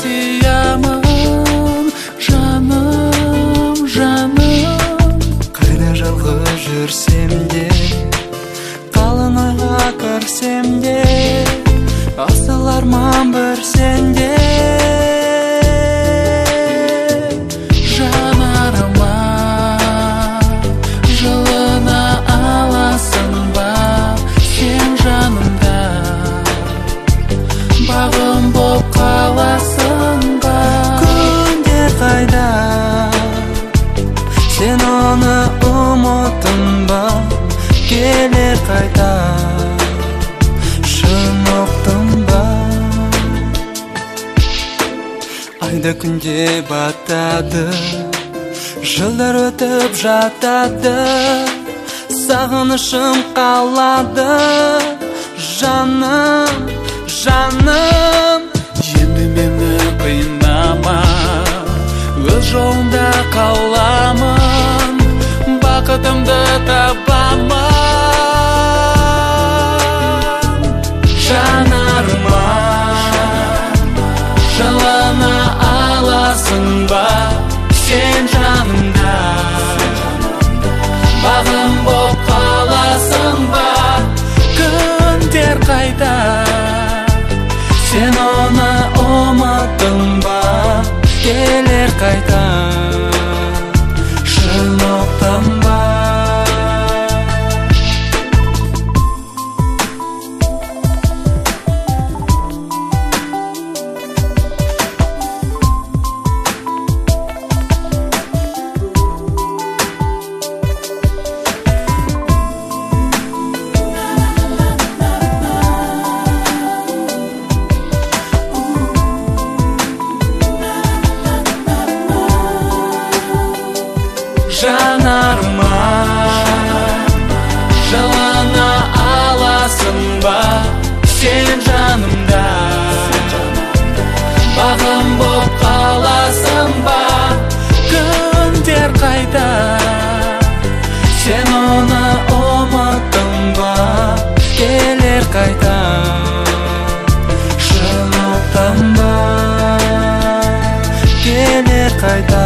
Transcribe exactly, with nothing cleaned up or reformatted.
сиямын, жаным, жаным. Қайда жалғыз жүрсем де, қалың ойға кірсем де, асыл арман бір сенде. Жанарыма жылына аласың ба, сен жанымда бағым боп қаласың ба. Күндер қайда, сен оны ұмыттың ба, келер қайта, шын ұқтың ба. Айда күнде батады, жылдар өтіп жатады, сағынышым қалады, жаным, жаным. Енді мені қинама, өз жолында қаламын, бақытымды табамын. Жанарыма жылына аласың ба, сен жанымда бағым боп қаласың ба. Күндер қайда, сен оны ұмыттың ба, келер қайта, шын ұқтың ба. Жанарыма жылына аласың ба, сен жанымда бағым боп қаласың ба. Күндер қайда, сен оны ұмыттың ба, келер қайта, шын ұқтың ба, Келер қайта,